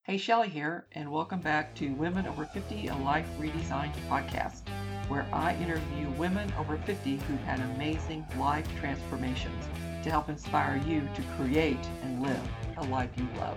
Hey, Shelley here, and welcome back to Women Over 50, a Life Redesigned podcast, where I interview women over 50 who've had amazing life transformations to help inspire you to create and live a life you love.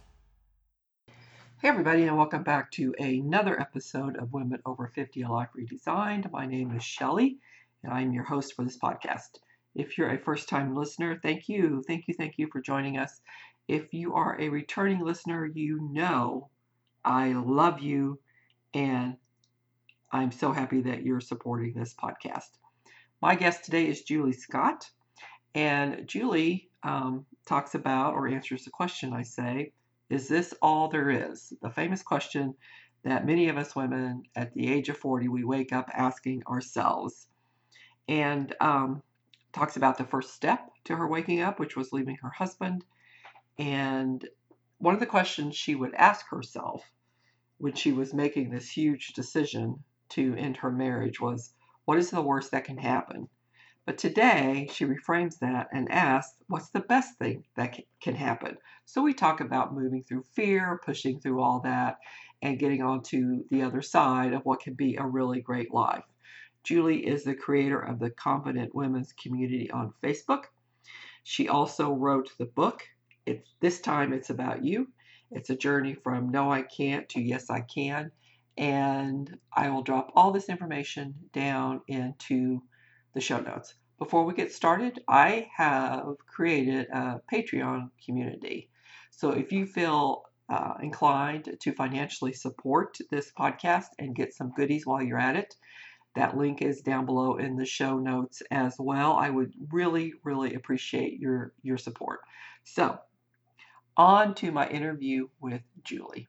Hey, everybody, and welcome back to another episode of Women Over 50, a Life Redesigned. My name is Shelley, and I'm your host for this podcast. If you're a first-time listener, thank you for joining us. If you are a returning listener, you know I love you, and I'm so happy that you're supporting this podcast. My guest today is Julie Scott, and Julie talks about, or answers the question, I say, is this all there is? The famous question that many of us women at the age of 40, we wake up asking ourselves. And talks about the first step to her waking up, which was leaving her husband. And one of the questions she would ask herself when she was making this huge decision to end her marriage was, what is the worst that can happen? But today, she reframes that and asks, what's the best thing that can happen? So we talk about moving through fear, pushing through all that, and getting on to the other side of what can be a really great life. Julie is the creator of the Confident Women's Community on Facebook. She also wrote the book, This Time It's About You. It's a journey from no, I can't to yes, I can. And I will drop all this information down into the show notes. Before we get started, I have created a Patreon community. So if you feel inclined to financially support this podcast and get some goodies while you're at it, that link is down below in the show notes as well. I would really, really appreciate your support. So, on to my interview with Julie.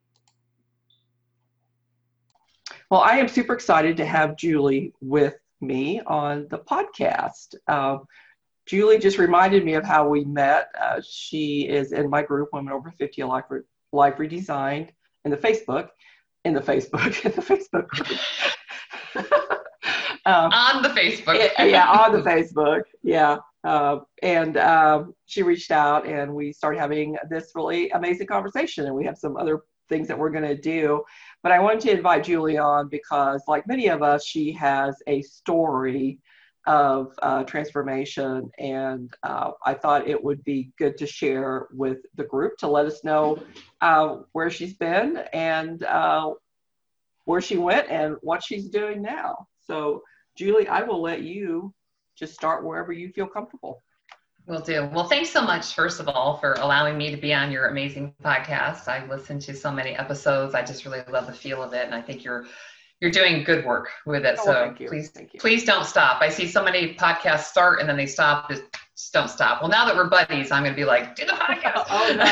Well, I am super excited to have Julie with me on the podcast. Julie just reminded me of how we met. She is in my group, Women Over 50, Life Redesigned, in the Facebook group. On the Facebook. Yeah, on the Facebook. Yeah. And she reached out and we started having this really amazing conversation. And we have some other things that we're going to do. But I wanted to invite Julie on because, like many of us, she has a story of transformation. And I thought it would be good to share with the group to let us know where she's been and where she went and what she's doing now. So, Julie, I will let you just start wherever you feel comfortable. Will do. Well, thanks so much, first of all, for allowing me to be on your amazing podcast. I've listened to so many episodes. I just really love the feel of it, and I think you're doing good work with it. So please don't stop. I see so many podcasts start and then they stop. Just don't stop. Well, now that we're buddies, I'm going to be like, do the podcast.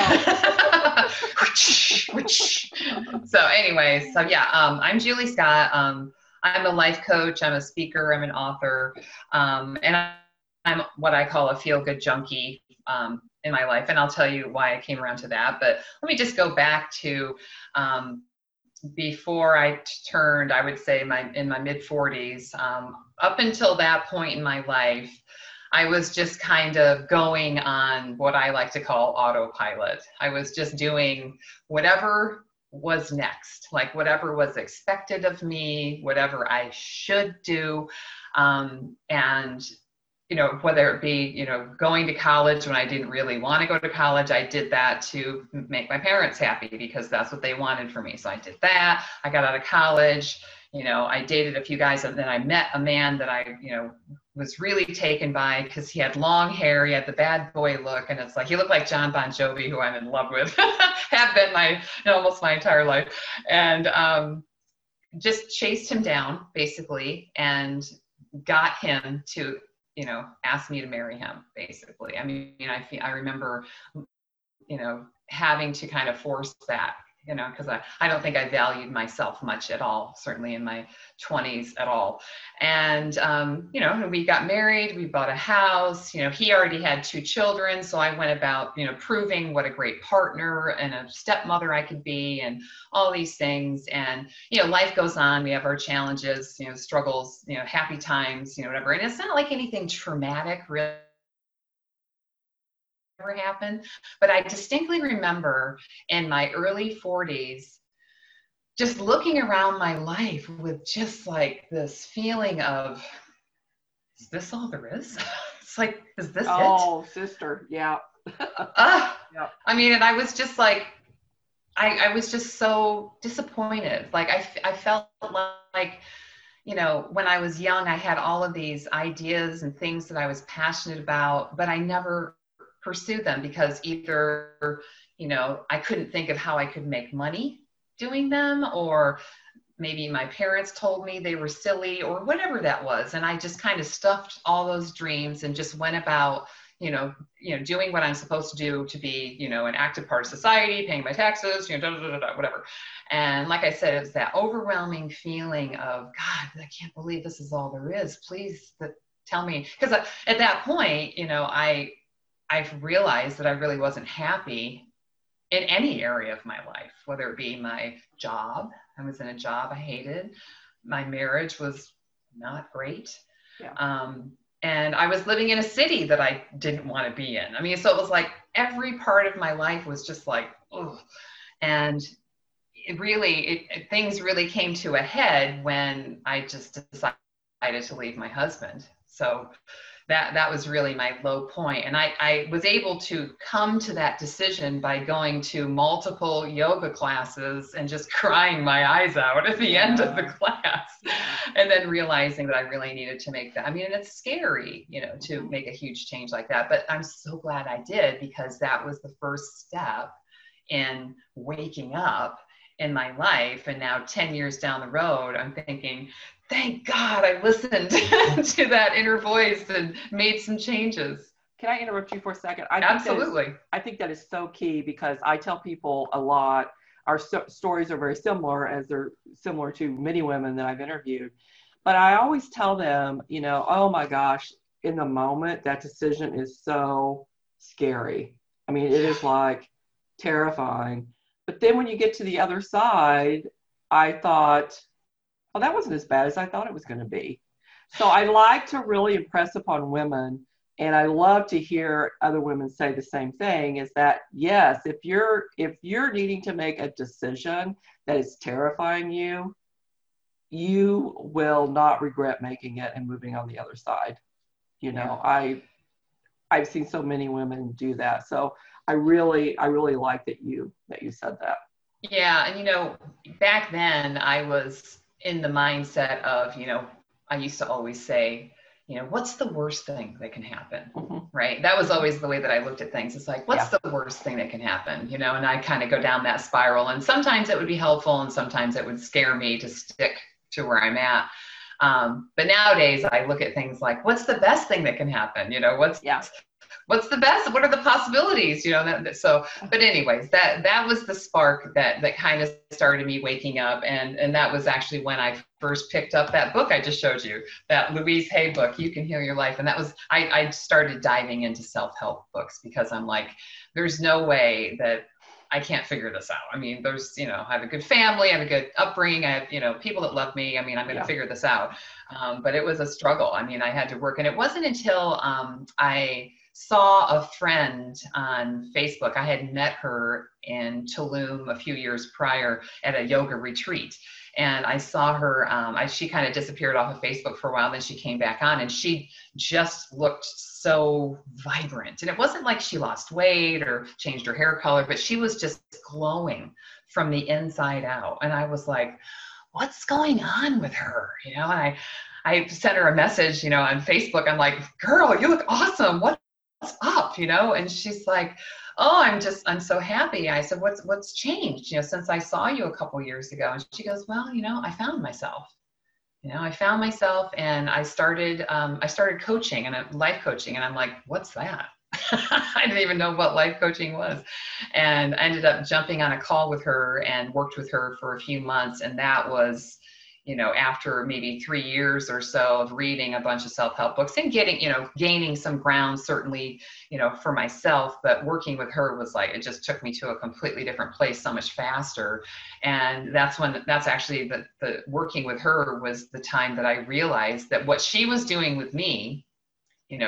Oh, no. So anyway, I'm Julie Scott. I'm a life coach. I'm a speaker. I'm an author. And I'm what I call a feel-good junkie in my life. And I'll tell you why I came around to that. But let me just go back to before I turned, I would say in my mid-40s. Up until that point in my life, I was just kind of going on what I like to call autopilot. I was just doing whatever was next, like whatever was expected of me, whatever I should do. And, whether it be, going to college when I didn't really want to go to college, I did that to make my parents happy because that's what they wanted for me. So I did that. I got out of college, I dated a few guys and then I met a man that I, was really taken by because he had long hair. He had the bad boy look. And it's like, he looked like John Bon Jovi, who I'm in love with, have been almost my entire life. And just chased him down basically and got him to, ask me to marry him basically. I mean, I remember, having to kind of force that, because I don't think I valued myself much at all, certainly in my 20s at all. And, we got married, we bought a house, he already had 2 children. So I went about, proving what a great partner and a stepmother I could be and all these things. And, life goes on. We have our challenges, struggles, happy times, whatever. And it's not like anything traumatic really happened. But I distinctly remember in my early 40s, just looking around my life with just like this feeling of, is this all there is? It's like, is this it? Oh, sister. Yeah. Yeah. I mean, and I was just like, I was just so disappointed. Like I felt like, you know, when I was young, I had all of these ideas and things that I was passionate about, but I never pursued them because either, you know, I couldn't think of how I could make money doing them, or maybe my parents told me they were silly, or whatever that was. And I just kind of stuffed all those dreams and just went about, doing what I'm supposed to do to be, an active part of society, paying my taxes, whatever. And like I said, it's that overwhelming feeling of, God, I can't believe this is all there is. Please tell me. Because at that point, I've realized that I really wasn't happy in any area of my life, whether it be my job. I was in a job I hated. My marriage was not great. Yeah. And I was living in a city that I didn't want to be in. I mean, so it was like every part of my life was just like, oh. And things really came to a head when I just decided to leave my husband. So that was really my low point. And I was able to come to that decision by going to multiple yoga classes and just crying my eyes out at the end of the class, and then realizing that I really needed to make that. I mean, and it's scary, to make a huge change like that, but I'm so glad I did, because that was the first step in waking up in my life. And now 10 years down the road, I'm thinking, thank God I listened to that inner voice and made some changes. Can I interrupt you for a second? Absolutely. I think that is so key, because I tell people a lot, our stories are very similar, as they're similar to many women that I've interviewed. But I always tell them, oh my gosh, in the moment, that decision is so scary. I mean, it is like terrifying. But then when you get to the other side, I thought, well, that wasn't as bad as I thought it was going to be. So I like to really impress upon women, and I love to hear other women say the same thing, is that, yes, if you're needing to make a decision that is terrifying you, you will not regret making it and moving on the other side. I've seen so many women do that. So I really like that you said that. Yeah. And, back then I was in the mindset of, I used to always say, what's the worst thing that can happen? Mm-hmm. Right. That was always the way that I looked at things. It's like, what's the worst thing that can happen? And I kind of go down that spiral, and sometimes it would be helpful and sometimes it would scare me to stick to where I'm at. But nowadays I look at things like, what's the best thing that can happen? What's the best? What are the possibilities? But anyways, that was the spark that kind of started me waking up. And that was actually when I first picked up that book I just showed you, that Louise Hay book, You Can Heal Your Life. And that was, I started diving into self-help books, because I'm like, there's no way that I can't figure this out. I mean, there's, I have a good family, I have a good upbringing, I have, people that love me. I mean, I'm going to figure this out. But it was a struggle. I mean, I had to work. And it wasn't until I saw a friend on Facebook. I had met her in Tulum a few years prior at a yoga retreat. And I saw her, she kind of disappeared off of Facebook for a while, then she came back on, and she just looked so vibrant. And it wasn't like she lost weight or changed her hair color, but she was just glowing from the inside out. And I was like, what's going on with her? And I sent her a message, on Facebook. I'm like, girl, you look awesome. What's up? And she's like, oh, I'm so happy. I said, what's changed, since I saw you a couple years ago? And she goes, well, I found myself. And I started coaching, and life coaching. And I'm like, what's that? I didn't even know what life coaching was. And I ended up jumping on a call with her and worked with her for a few months. And that was, after maybe 3 years or so of reading a bunch of self-help books and gaining some ground, certainly, for myself, but working with her was like, it just took me to a completely different place so much faster. And that's actually the working with her was the time that I realized that what she was doing with me,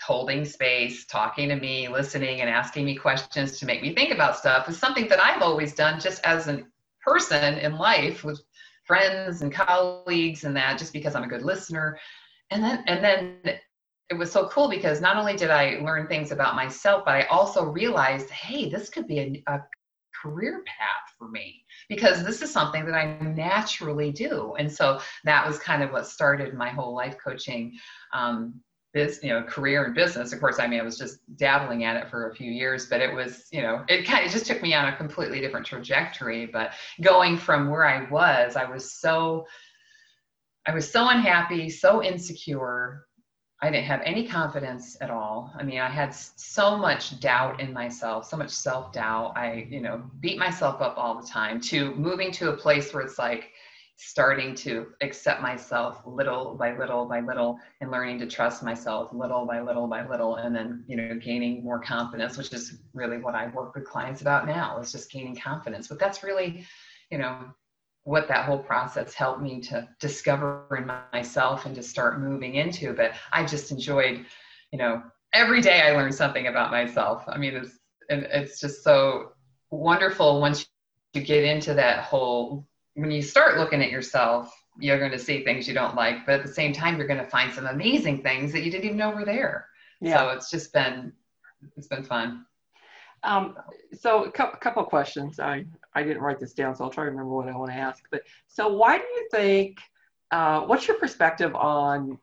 holding space, talking to me, listening, and asking me questions to make me think about stuff is something that I've always done just as a person in life with friends and colleagues and that, just because I'm a good listener. And then it was so cool because not only did I learn things about myself, but I also realized, hey, this could be a career path for me, because this is something that I naturally do. And so that was kind of what started my whole life coaching career and business. Of course, I mean, I was just dabbling at it for a few years, but it was, it kind of just took me on a completely different trajectory. But going from where I was so unhappy, so insecure. I didn't have any confidence at all. I mean, I had so much doubt in myself, so much self-doubt. I, beat myself up all the time, to moving to a place where it's like starting to accept myself little by little by little, and learning to trust myself little by little by little, and then, gaining more confidence, which is really what I work with clients about now, is just gaining confidence. But that's really, what that whole process helped me to discover in myself and to start moving into. But I just enjoyed, every day I learned something about myself. I mean, it's just so wonderful once you get into that whole, when you start looking at yourself, you're going to see things you don't like, but at the same time, you're going to find some amazing things that you didn't even know were there. Yeah. So it's been fun. So a couple of questions. I didn't write this down, so I'll try to remember what I want to ask. But so why do you think, what's your perspective on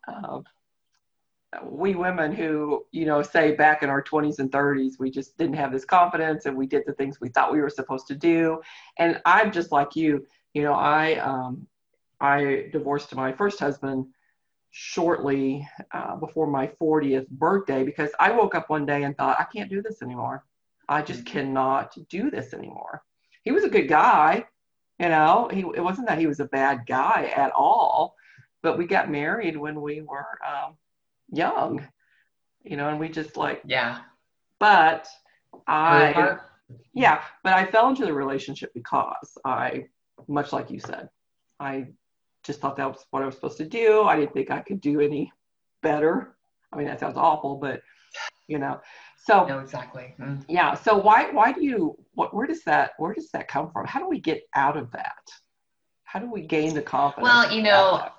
we women who, say back in our 20s and 30s, we just didn't have this confidence and we did the things we thought we were supposed to do. And I'm just like you, I divorced my first husband shortly before my 40th birthday, because I woke up one day and thought, I can't do this anymore. I just cannot do this anymore. He was a good guy, it wasn't that he was a bad guy at all, but we got married when we were young, and we just but I fell into the relationship because much like you said, I just thought that was what I was supposed to do. I didn't think I could do any better. I mean, that sounds awful, but so no, exactly. Mm. Yeah. So why do you, where does that come from? How do we get out of that? How do we gain the confidence? Well,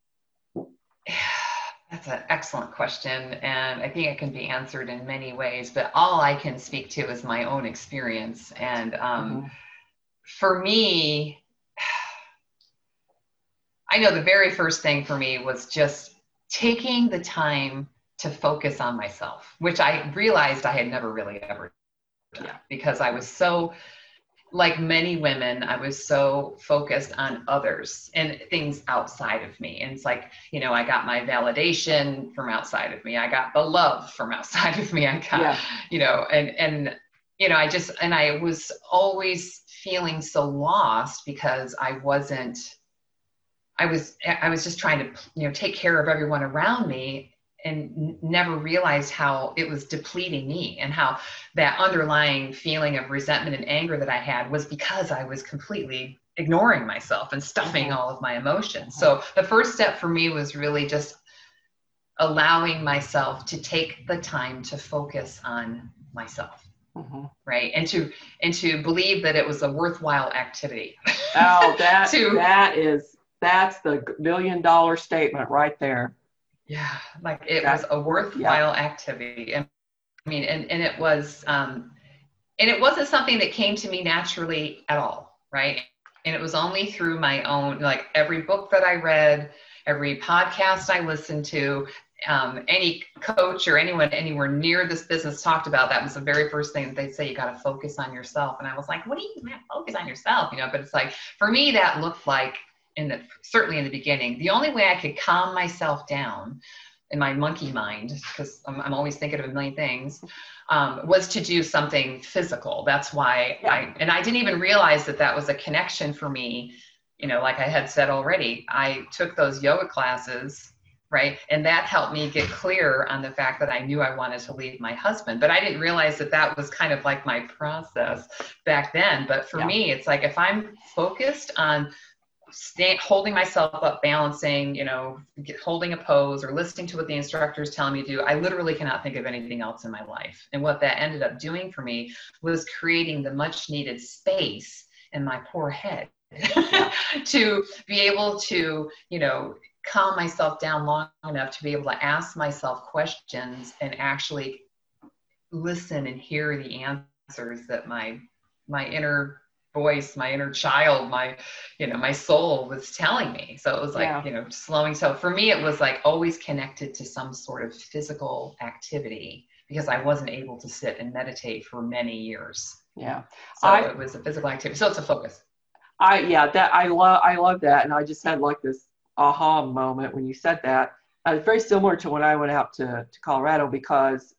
that's an excellent question. And I think it can be answered in many ways, but all I can speak to is my own experience. And for me, I know the very first thing for me was just taking the time to focus on myself, which I realized I had never really ever done, because I was so, like many women, I was so focused on others and things outside of me. And it's like, I got my validation from outside of me. I got the love from outside of me. I got, and I was always feeling so lost because I was just trying to, take care of everyone around me, and never realized how it was depleting me, and how that underlying feeling of resentment and anger that I had was because I was completely ignoring myself and stuffing all of my emotions. So the first step for me was really just allowing myself to take the time to focus on myself. Right. And to believe that it was a worthwhile activity. Oh, that's the $1 million statement right there. Yeah, like it was a worthwhile activity. And I mean, and it was, and it wasn't something that came to me naturally at all, right? And it was only through my own, like every book that I read, every podcast I listened to, any coach or anyone anywhere near this business talked about, that was the very first thing that they'd say, you got to focus on yourself. And I was like, what do you mean focus on yourself? But it's like, for me, that looked like, certainly in the beginning, the only way I could calm myself down in my monkey mind, because I'm always thinking of a million things, was to do something physical. That's why I didn't even realize that was a connection for me. Like I had said already, I took those yoga classes, right? And that helped me get clear on the fact that I knew I wanted to leave my husband, but I didn't realize that was kind of like my process back then. But for me, it's like, if I'm focused on holding myself up, balancing, holding a pose or listening to what the instructor is telling me to do. I literally cannot think of anything else in my life. And what that ended up doing for me was creating the much needed space in my poor head to be able to, calm myself down long enough to be able to ask myself questions and actually listen and hear the answers that my inner voice, my inner child, my soul was telling me. So it was like, slowing. So for me, it was like always connected to some sort of physical activity because I wasn't able to sit and meditate for many years. Yeah. So it was a physical activity. So it's a focus. I love that. And I just had like this aha moment when you said that. It's very similar to when I went out to Colorado because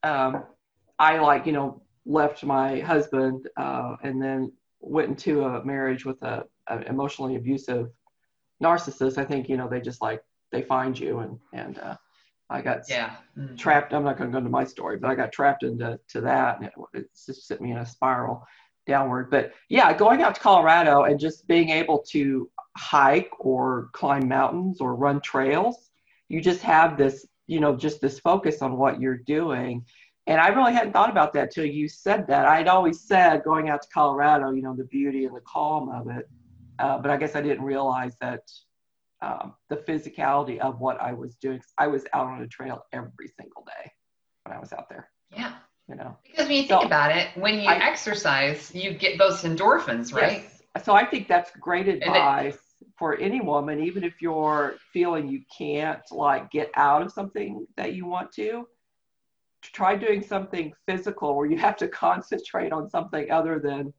I left my husband and then went into a marriage with an emotionally abusive narcissist. I think, they just they find you and I got trapped. I'm not going to go into my story, but I got trapped into that and it just sent me in a spiral downward. But yeah, going out to Colorado and just being able to hike or climb mountains or run trails, you just have this, just this focus on what you're doing. And I really hadn't thought about that till you said that. I'd always said going out to Colorado, the beauty and the calm of it. But I guess I didn't realize that the physicality of what I was doing. I was out on a trail every single day when I was out there. Yeah. Because when you think about it, when you exercise, you get those endorphins, right? Yes. So I think that's great advice for any woman, even if you're feeling you can't get out of something that you want to. Try doing something physical where you have to concentrate on something other than,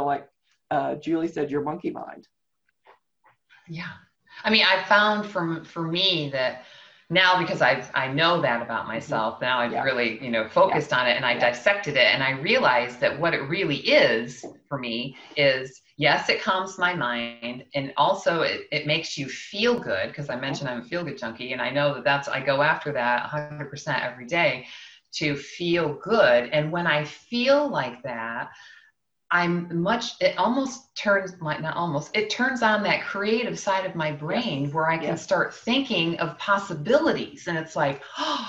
Julie said, your monkey mind. Yeah. I mean, I found for me that now, because I know that about myself, now I've really, focused on it and I dissected it and I realized that what it really is for me is, yes, it calms my mind. And also it makes you feel good because I mentioned I'm a feel good junkie. And I know that I go after that 100% every day to feel good. And when I feel like that, it turns on that creative side of my brain where I can start thinking of possibilities. And it's like,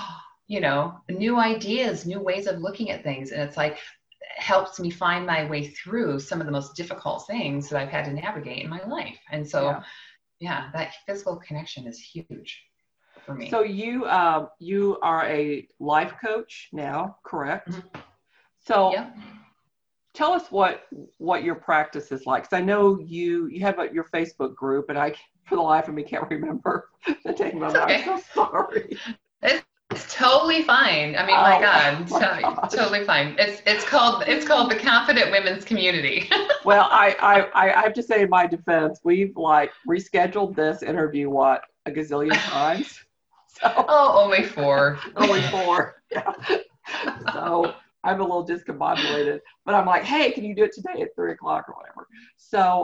new ideas, new ways of looking at things. And it's like, it helps me find my way through some of the most difficult things that I've had to navigate in my life. And so, that physical connection is huge for me. So you are a life coach now, correct? Mm-hmm. So tell us what your practice is like. Because I know you have your Facebook group, and I, for the life of me, can't remember the name of it. Okay. I'm so sorry. It's totally fine. I mean, my God, totally fine. It's called the Confident Women's Community. Well, I have to say in my defense, we've rescheduled this interview a gazillion times. So, only 4. Only 4. Yeah. So I'm a little discombobulated, but I'm like, hey, can you do it today at 3:00 or whatever? So,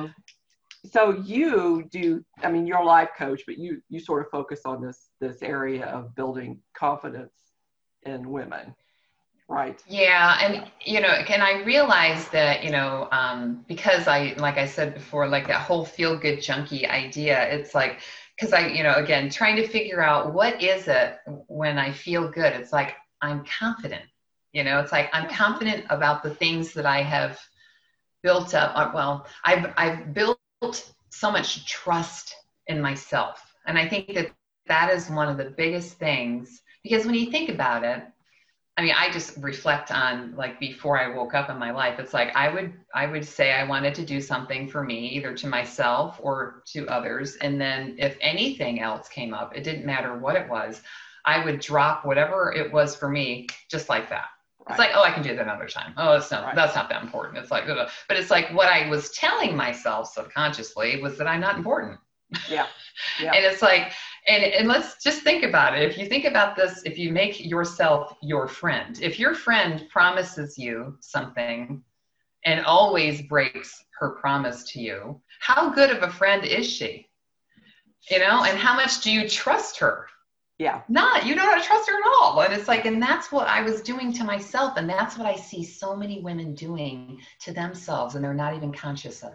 so you do, I mean, you're a life coach, but you sort of focus on this area of building confidence in women, right? Yeah. And, and I realized that, because like I said before, that whole feel good junkie idea, it's like, because again, trying to figure out what is it when I feel good, it's like, I'm confident. It's like I'm confident about the things that I have built up. Well, I've built so much trust in myself. And I think that is one of the biggest things, because when you think about it, I mean, I just reflect on before I woke up in my life, it's like I would say I wanted to do something for me, either to myself or to others. And then if anything else came up, it didn't matter what it was, I would drop whatever it was for me just like that. It's like, I can do that another time. That's not that important. It's like, but it's like what I was telling myself subconsciously was that I'm not important. Yeah. And it's like, and let's just think about it. If you think about this, if you make yourself your friend, if your friend promises you something and always breaks her promise to you, how good of a friend is she? And how much do you trust her? Yeah. You don't trust her at all. And it's like, and that's what I was doing to myself. And that's what I see so many women doing to themselves. And they're not even conscious of it.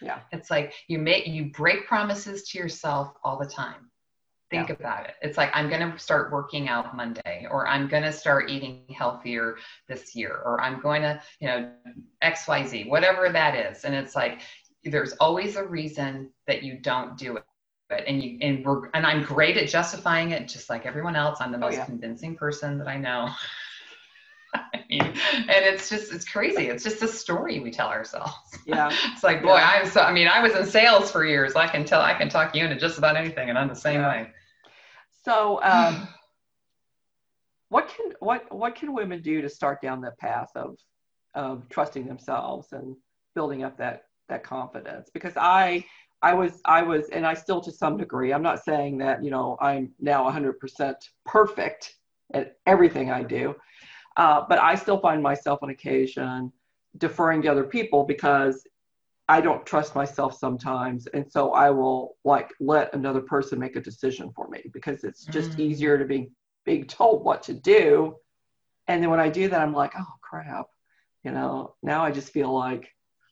Yeah. It's like you break promises to yourself all the time. Think about it. It's like, I'm going to start working out Monday, or I'm going to start eating healthier this year, or I'm going to, XYZ, whatever that is. And it's like, there's always a reason that you don't do it. And I'm great at justifying it, just like everyone else. I'm the most convincing person that I know. And it's crazy. It's just a story we tell ourselves. Yeah. It's like, boy, I was in sales for years. I can talk you into just about anything, and I'm the same way. So, what can women do to start down that path of trusting themselves and building up that confidence? Because I was, and I still, to some degree, I'm not saying that, I'm now 100% perfect at everything I do, but I still find myself on occasion deferring to other people because I don't trust myself sometimes. And so I will let another person make a decision for me, because it's just easier to be being told what to do. And then when I do that, I'm like, oh crap, now I just feel like,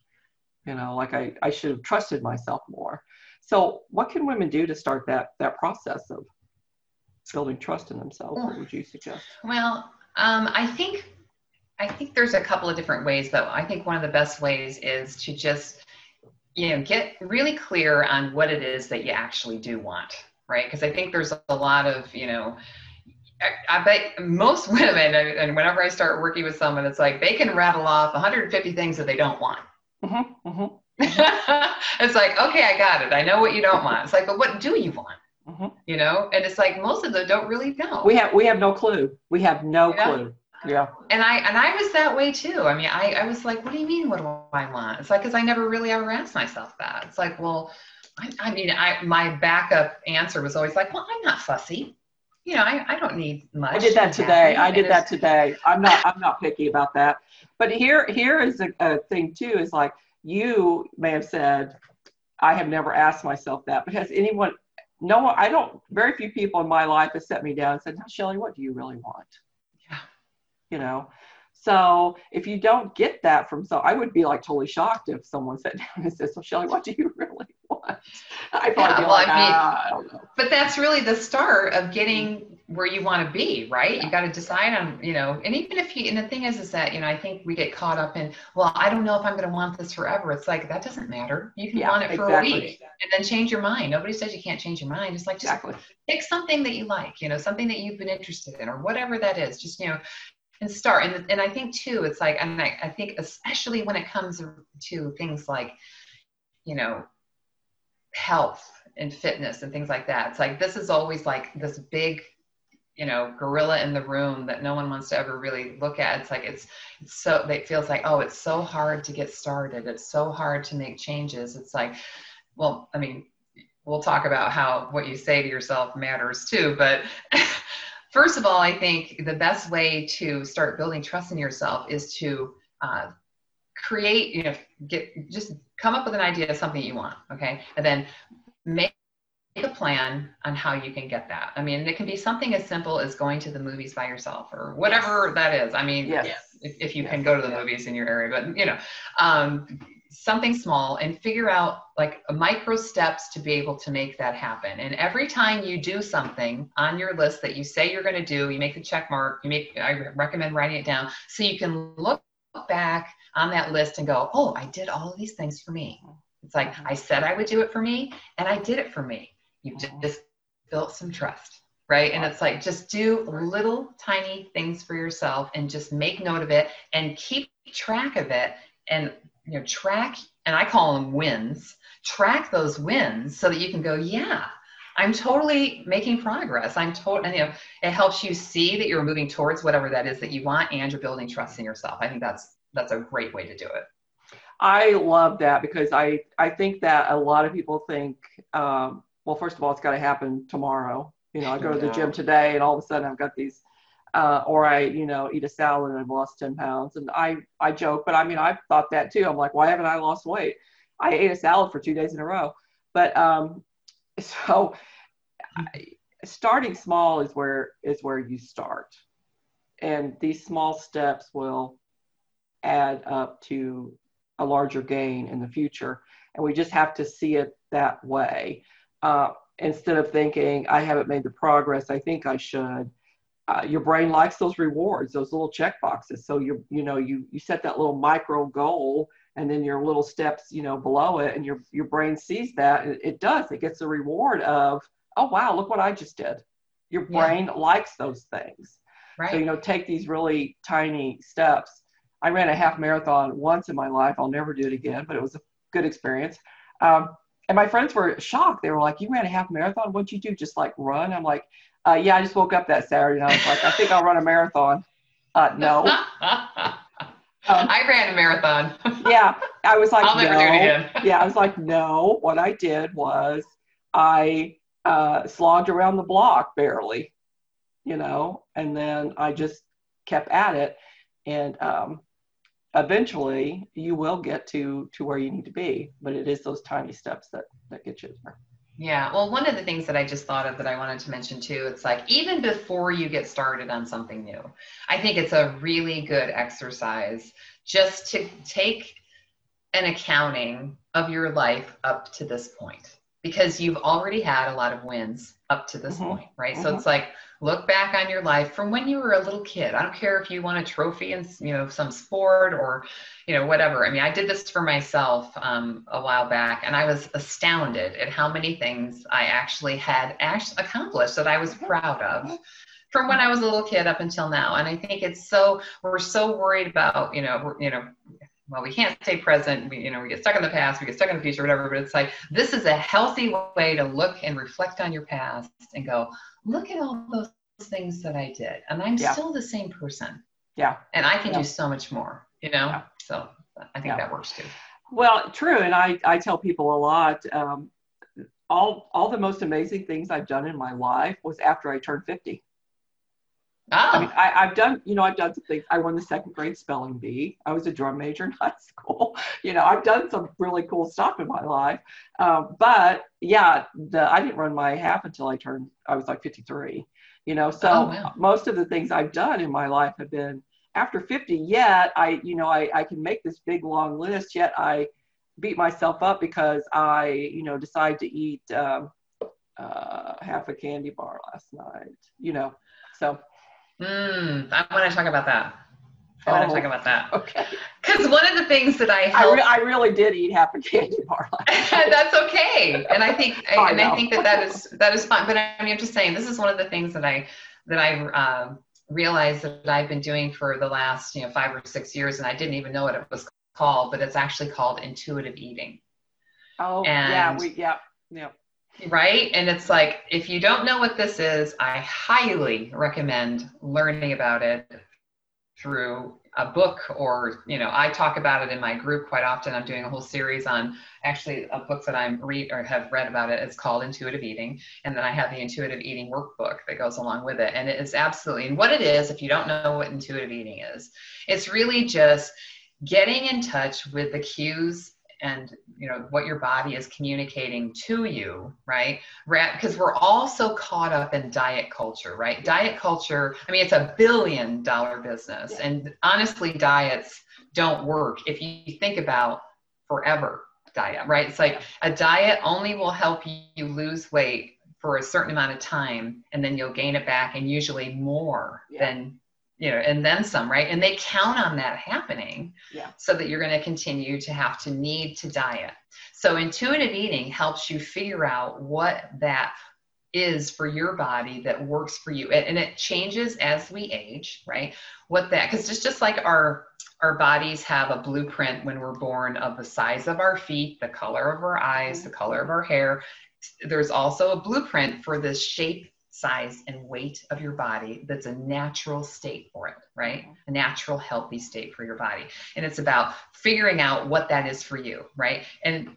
I should have trusted myself more. So what can women do to start that process of building trust in themselves? What would you suggest? Well, I think there's a couple of different ways, though. I think one of the best ways is to just, get really clear on what it is that you actually do want, right? Because I think there's a lot of, I bet most women, and whenever I start working with someone, it's like they can rattle off 150 things that they don't want. Mm-hmm, mm-hmm. It's like, okay, I got it. I know what you don't want. It's like, but what do you want? Mm-hmm. And it's like most of them don't really know. We have no clue. We have no clue. Yeah. And I was that way too. I mean, I was like, what do you mean, what do I want? It's like, because I never really ever asked myself that. It's like, well, my backup answer was always like, well, I'm not fussy. I don't need much. I did that today. I'm not picky about that. But here is a thing too, is like, you may have said, I have never asked myself that, but has anyone, very few people in my life have set me down and said, now, Shelley, what do you really want? Yeah. So if you don't get that from I would be like totally shocked if someone sat down and said, so Shelley, what do you really want? I'd probably be I don't know. But that's really the start of getting where you want to be, right? Yeah. You got to decide on, and even if and the thing is that, I think we get caught up in, well, I don't know if I'm going to want this forever. It's like, that doesn't matter. You can want it for a week and then change your mind. Nobody says you can't change your mind. It's like, just pick something that you like, something that you've been interested in, or whatever that is, just, and start. And I think too, it's like, and I think especially when it comes to things like, health and fitness and things like that. It's like, this is always like this big, gorilla in the room that no one wants to ever really look at. It's like, it feels like, oh, it's so hard to get started. It's so hard to make changes. It's like, well, I mean, we'll talk about what you say to yourself matters too, but first of all, I think the best way to start building trust in yourself is to create, just come up with an idea of something you want, okay? And then make a plan on how you can get that. I mean, it can be something as simple as going to the movies by yourself or whatever that is. I mean, if you can go to the movies in your area, but, something small, and figure out like micro steps to be able to make that happen. And every time you do something on your list that you say you're going to do, you make the check mark, I recommend writing it down so you can look back on that list and go, oh, I did all of these things for me. It's like, I said I would do it for me, and I did it for me. You just built some trust, right? And it's like, just do little tiny things for yourself and just make note of it and keep track of it. And track, and I call them wins, track those wins so that you can go, yeah, I'm totally making progress. And it helps you see that you're moving towards whatever that is that you want, and you're building trust in yourself. I think that's a great way to do it. I love that, because I think that a lot of people think, well, first of all, it's got to happen tomorrow. I go to the gym today and all of a sudden I've got these, or I, eat a salad and I've lost 10 pounds. And I joke, but I mean, I've thought that too. I'm like, why haven't I lost weight? I ate a salad for 2 days in a row. But so starting small is where you start. And these small steps will add up to a larger gain in the future. And we just have to see it that way. Instead of thinking, I haven't made the progress I think I should. Your brain likes those rewards, those little check boxes. So you set that little micro goal, and then your little steps, below it, and your brain sees that, and it does. It gets the reward of, oh wow, look what I just did. Your brain likes those things. Right. So take these really tiny steps. I ran a half marathon once in my life. I'll never do it again, but it was a good experience. And my friends were shocked. They were like, "You ran a half marathon? What'd you do? Just like run?" I'm like, "Yeah, I just woke up that Saturday and I was like, I think I'll run a marathon." No. I ran a marathon. Yeah, I was like, I'll never do it again. Yeah, I was like, no. What I did was I slogged around the block barely, and then I just kept at it. And eventually you will get to where you need to be, but it is those tiny steps that get you there. Yeah. Well, one of the things that I just thought of that I wanted to mention too, it's like, even before you get started on something new, I think it's a really good exercise just to take an accounting of your life up to this point, because you've already had a lot of wins up to this point, right? So it's like, look back on your life from when you were a little kid. I don't care if you won a trophy in, some sport or, whatever. I mean, I did this for myself a while back, and I was astounded at how many things I actually had accomplished that I was proud of from when I was a little kid up until now. And I think we're so worried about, well, we can't stay present. We get stuck in the past, we get stuck in the future, whatever. But it's like, this is a healthy way to look and reflect on your past and go, look at all those things that I did. And I'm still the same person. Yeah. And I can do so much more, So I think that works too. Well, true. And I tell people a lot, all the most amazing things I've done in my life was after I turned 50. Oh. I mean, I've done some things. I won the second grade spelling bee. I was a drum major in high school. I've done some really cool stuff in my life. But yeah, I didn't run my half until I was like 53, so most of the things I've done in my life have been after 50. Yet I can make this big, long list, yet I beat myself up because I, decided to eat half a candy bar last night, so. I want to talk about that. Okay. Because one of the things that I really did eat half a candy bar. That's okay, and I think that is fine. But I mean, I'm just saying, this is one of the things that I realized that I've been doing for the last 5 or 6 years, and I didn't even know what it was called, but it's actually called intuitive eating. Oh, yeah. Right? And it's like, if you don't know what this is, I highly recommend learning about it through a book, or, I talk about it in my group quite often. I'm doing a whole series on actually a book that have read about it. It's called Intuitive Eating. And then I have the Intuitive Eating workbook that goes along with it. And it is absolutely, and what it is, if you don't know what intuitive eating is, it's really just getting in touch with the cues and what your body is communicating to you, right? Because we're all so caught up in diet culture, right? Diet culture, I mean, it's $1 billion business. Yeah. And honestly, diets don't work if you think about forever diet, right? It's like a diet only will help you lose weight for a certain amount of time, and then you'll gain it back, and usually more than and then some, right? And they count on that happening so that you're going to continue to need to diet. So intuitive eating helps you figure out what that is for your body that works for you. And it changes as we age, right? Because it's just like our bodies have a blueprint when we're born of the size of our feet, the color of our eyes, the color of our hair. There's also a blueprint for the shape, size, and weight of your body that's a natural state for it, right? A natural, healthy state for your body. And it's about figuring out what that is for you, right? And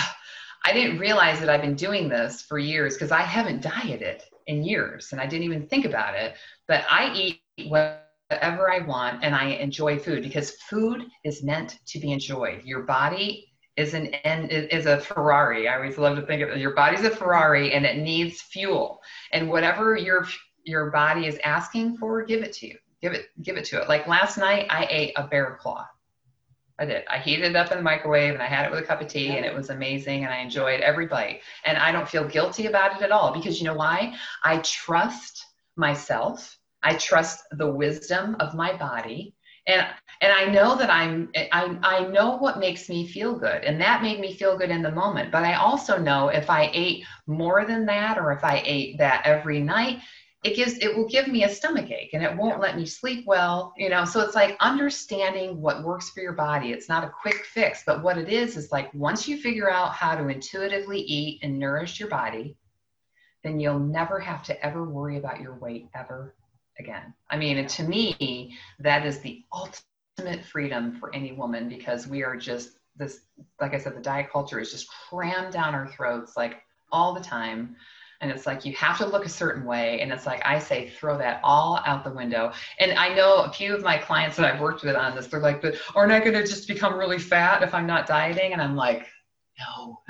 I didn't realize that I've been doing this for years because I haven't dieted in years, and I didn't even think about it. But I eat whatever I want, and I enjoy food, because food is meant to be enjoyed. Your body is a Ferrari. I always love to think of it. Your body's a Ferrari, and it needs fuel. And whatever your body is asking for, give it to you. Give it to it. Like last night, I ate a bear claw. I did. I heated it up in the microwave and I had it with a cup of tea and it was amazing and I enjoyed every bite. And I don't feel guilty about it at all because you know why? I trust myself. I trust the wisdom of my body. And I know that I know what makes me feel good. And that made me feel good in the moment. But I also know if I ate more than that, or if I ate that every night, it will give me a stomach ache and it won't let me sleep well, so it's like understanding what works for your body. It's not a quick fix, but what it is like once you figure out how to intuitively eat and nourish your body, then you'll never have to ever worry about your weight ever again. I mean, and to me, that is the ultimate freedom for any woman, because we are just this, like I said, the diet culture is just crammed down our throats like all the time. And it's like, you have to look a certain way. And it's like, I say, throw that all out the window. And I know a few of my clients that I've worked with on this, they're like, but aren't I going to just become really fat if I'm not dieting? And I'm like, no,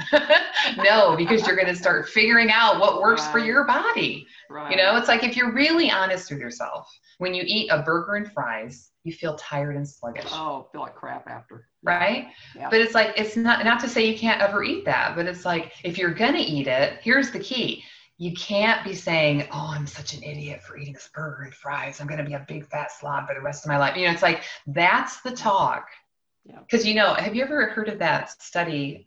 no, because you're going to start figuring out what works for your body. Right. It's like, if you're really honest with yourself, when you eat a burger and fries, you feel tired and sluggish. Oh, I feel like crap after. Right? Yeah. But it's like, it's not to say you can't ever eat that, but it's like, if you're going to eat it, here's the key. You can't be saying, oh, I'm such an idiot for eating this burger and fries. I'm going to be a big fat slob for the rest of my life. It's like, that's the talk. Because, have you ever heard of that study?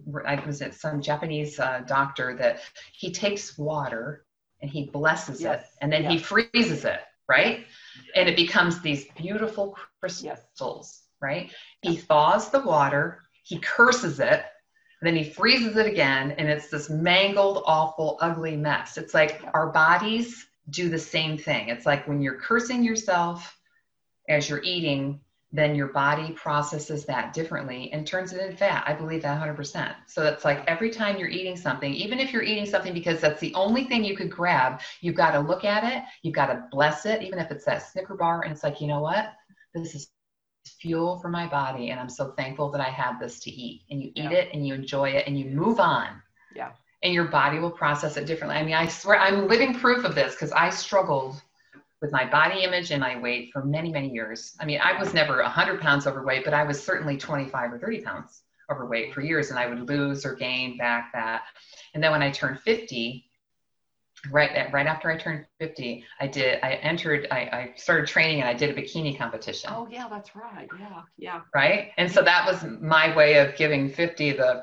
Was it some Japanese doctor that he takes water and he blesses it and then he freezes it, right? And it becomes these beautiful crystals, right? He thaws the water, he curses it, and then he freezes it again, and it's this mangled, awful, ugly mess. It's like our bodies do the same thing. It's like when you're cursing yourself as you're eating, then your body processes that differently and turns it into fat. I believe that 100%. So it's like every time you're eating something, even if you're eating something because that's the only thing you could grab, you've got to look at it, you've got to bless it, even if it's that Snicker bar, and it's like, you know what? This is fuel for my body, and I'm so thankful that I have this to eat. And you eat it and you enjoy it and you move on. Yeah. And your body will process it differently. I mean, I swear I'm living proof of this because I struggled with my body image and my weight for many, many years. I mean, I was never 100 pounds overweight, but I was certainly 25 or 30 pounds overweight for years, and I would lose or gain back that. And then when I turned 50, right after I turned 50, I started training and I did a bikini competition. Oh yeah, that's right. Yeah. Right. And so that was my way of giving 50 the,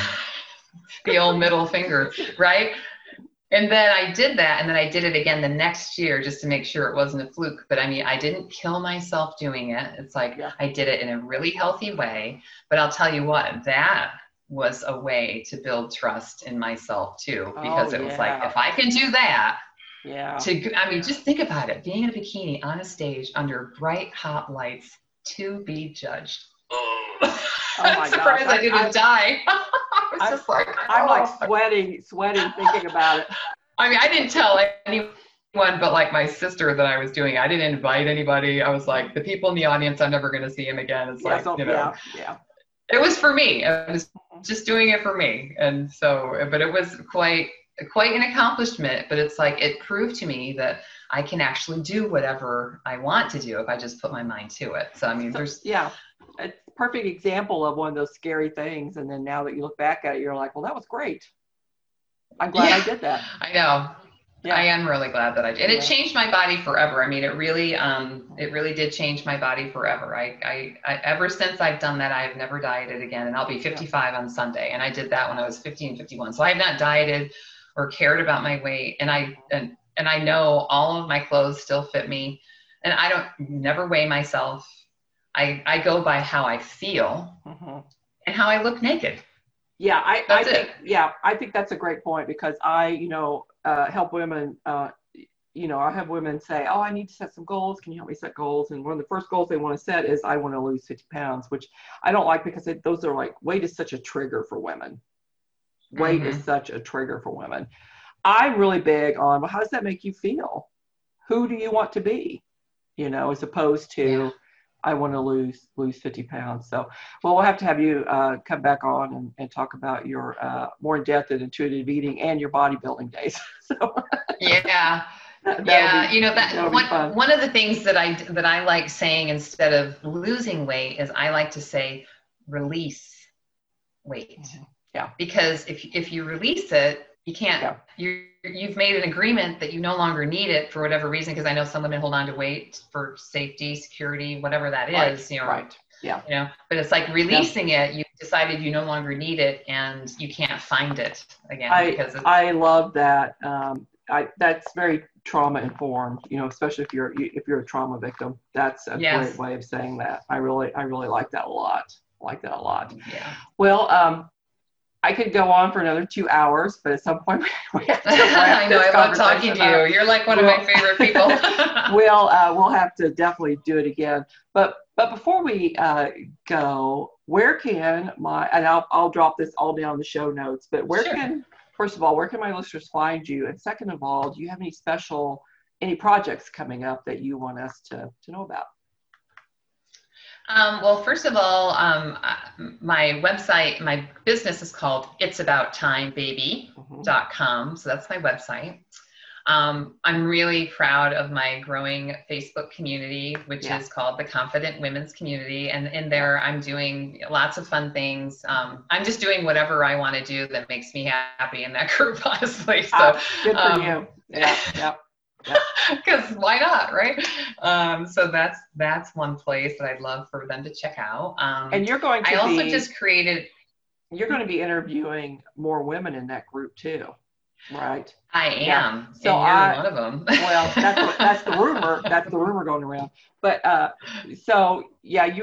the old middle finger. Right. And then I did that. And then I did it again the next year just to make sure it wasn't a fluke. But I mean, I didn't kill myself doing it. It's like, I did it in a really healthy way, but I'll tell you what, that was a way to build trust in myself too, because it was like, if I can do that, just think about it, being in a bikini on a stage under bright hot lights to be judged. Oh my surprised gosh. I didn't die. I'm like sweating thinking about it. I mean, I didn't tell anyone but like my sister that I was doing it. I didn't invite anybody. I was like, the people in the audience, I'm never going to see him again. It's it was for me. I was just doing it for me. And so, but it was quite an accomplishment, but it's like, it proved to me that I can actually do whatever I want to do if I just put my mind to it. So, I mean, it's a perfect example of one of those scary things. And then now that you look back at it, you're like, well, that was great. I'm glad I did that. I know. Yeah. I am really glad that I did. And it changed my body forever. I mean, it really did change my body forever. I ever since I've done that, I've never dieted again, and I'll be 55 on Sunday. And I did that when I was 50 and 51. So I have not dieted or cared about my weight. And I know all of my clothes still fit me, and I don't never weigh myself. I go by how I feel and how I look naked. Yeah, I think that's a great point, because I help women. I have women say, "Oh, I need to set some goals. Can you help me set goals?" And one of the first goals they want to set is, "I want to lose 50 pounds," which I don't like, because those are like, weight is such a trigger for women. Weight is such a trigger for women. I'm really big on, well, how does that make you feel? Who do you want to be? As opposed to, I want to lose 50 pounds. So, well, we'll have to have you come back on and talk about your more in-depth and intuitive eating and your bodybuilding days. So. Yeah. Yeah, that'll be fun. one of the things that I like saying instead of losing weight is I like to say release weight. Mm-hmm. Yeah. Because if you release it, you can't. Yeah. You've made an agreement that you no longer need it for whatever reason. Because I know some women hold on to weight for safety, security, whatever that is. Right. Yeah. But it's like releasing it. You decided you no longer need it, and you can't find it again I love that. That's very trauma informed. Especially if you're a trauma victim. That's a Yes. great way of saying that. I really like that a lot. Yeah. Well, I could go on for another 2 hours, but at some point we have to wrap I know. this I love talking to you. You're like one of my favorite people. We'll have to definitely do it again. But before we go, where can I'll drop this all down in the show notes. But first of all, where can my listeners find you? And second of all, do you have any projects coming up that you want us to know about? Well, first of all, my website, my business is called itsaboutttimebaby.com. So that's my website. I'm really proud of my growing Facebook community, which is called the Confident Women's Community. And in there, I'm doing lots of fun things. I'm just doing whatever I want to do that makes me happy in that group, honestly. So good for you. Yeah. Because why not, right? So that's one place that I'd love for them to check out. And you're going to You're going to be interviewing more women in that group too, right? I am. Yeah. So you're one of them. Well, that's the rumor. That's the rumor going around. But so yeah, you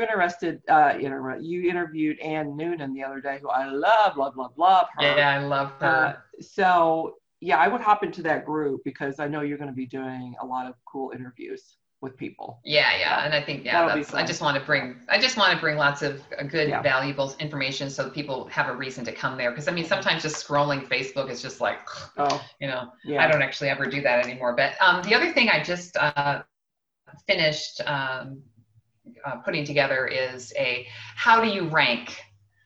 interviewed Ann Noonan the other day, who I love her. Yeah, I love her. So yeah, I would hop into that group because I know you're going to be doing a lot of cool interviews with people. Yeah. And I think, I just want to bring lots of good, valuable information so people have a reason to come there. Because I mean, sometimes just scrolling Facebook is just like, I don't actually ever do that anymore. But the other thing I just finished putting together is a how do you rank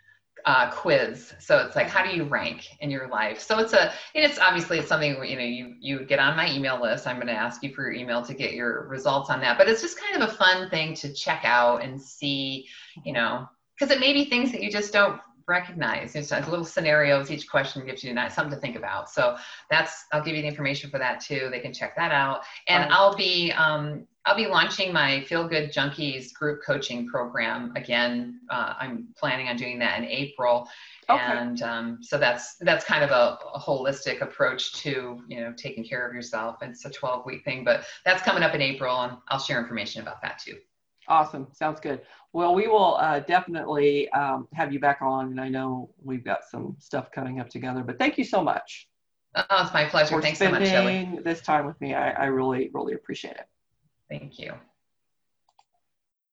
quiz. So it's like, how do you rank in your life? So it's obviously it's something, you get on my email list. I'm going to ask you for your email to get your results on that, but it's just kind of a fun thing to check out and see, because it may be things that you just don't recognize. It's like little scenarios. Each question gives you something to think about. So I'll give you the information for that too. They can check that out. And I'll be launching my Feel Good Junkies group coaching program again. I'm planning on doing that in April. Okay. And so that's kind of a holistic approach to, taking care of yourself. It's a 12-week thing, but that's coming up in April, and I'll share information about that too. Awesome. Sounds good. Well, we will definitely have you back on, and I know we've got some stuff coming up together, but thank you so much. Oh, it's my pleasure. Thanks so much, Shelley. For spending this time with me. I really, really appreciate it. Thank you.